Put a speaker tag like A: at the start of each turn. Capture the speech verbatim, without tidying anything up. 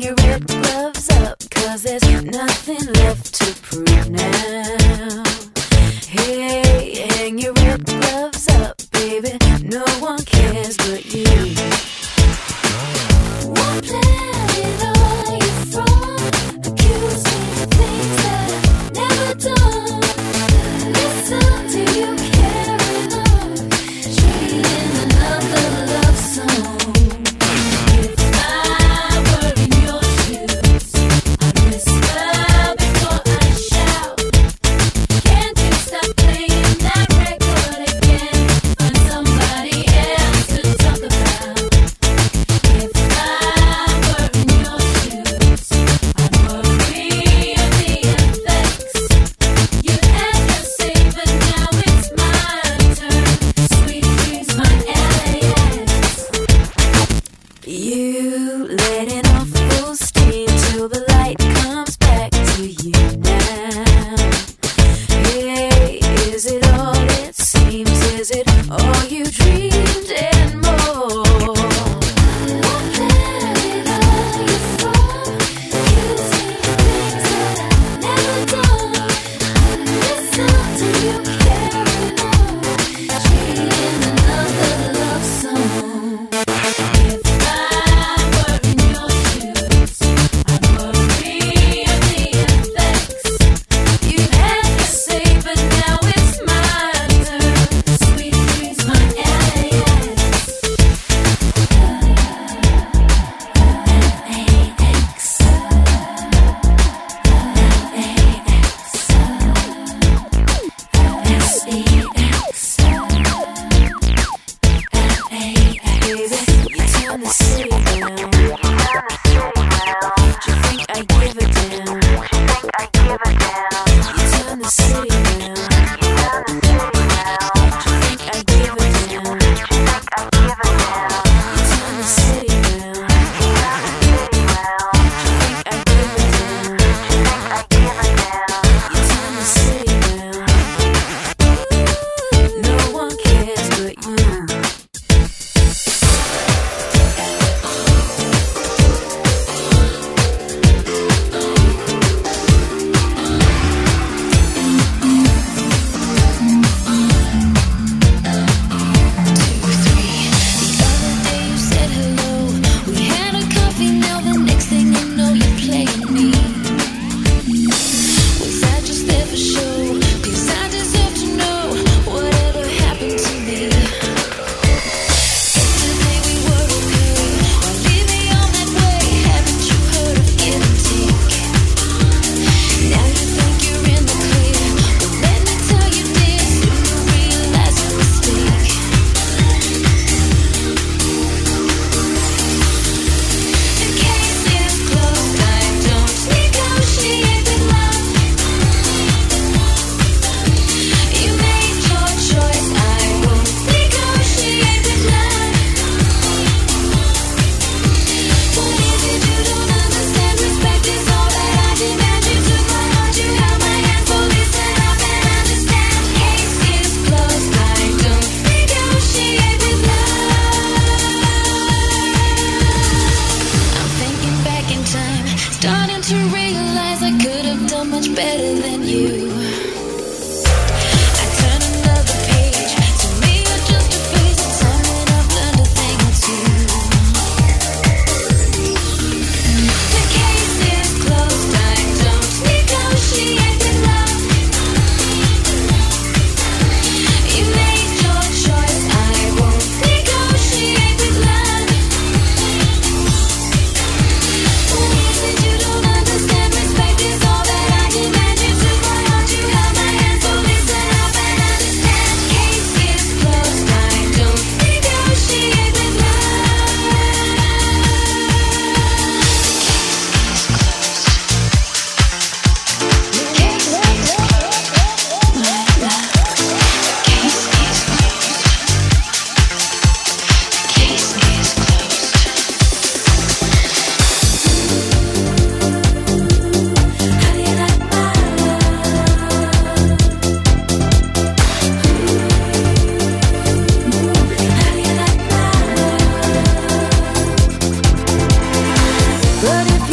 A: your red gloves up, 'cause there's nothing left to prove now. Hey, hang your red gloves up, baby, no one cares but you. What planet are you from? Accuse me of things that I've never done. Listen to you carry on, treating another love song. If I were in your shoes, I'd whisper before I shout. Can't you stop playing that record again? Find somebody else to talk about. If I were in your shoes, I'd worry of the effects. You had your say, but now it's my turn. Sweet dreams, my L A X. You letting off full steam till the light comes back to you now. Hey, is it all it seems? Is it all you dreamed and more? What planet are you from? Accuse me of things that I've never done. Listen to you carry on, treating another love song. If I were in your shoes, I'd worry of the effects. You had your say, but now it's my turn. Sweet dreams, my L A X. L A X. S E X. Baby, you turn the city down. Do you think I give a damn? You turn the city down. Do you think I give a damn? You turn the city down. Do you think I give a damn? You turn the city down. No one cares but you. Starting to realize I could have done much better than you. I turn another page. To me, you're just a phase of time when I've learned a thing or two. The case is closed. I don't negotiate with love. You made your choice. I won't negotiate with love. What is it you don't understand? Respect is all that I demand. You took my heart, you held my hand, so listen up and understand. Case is closed. I don't negotiate with love. Case is closed. My love. Case is closed. Case is closed. How do you like my love? How do you like my love? But if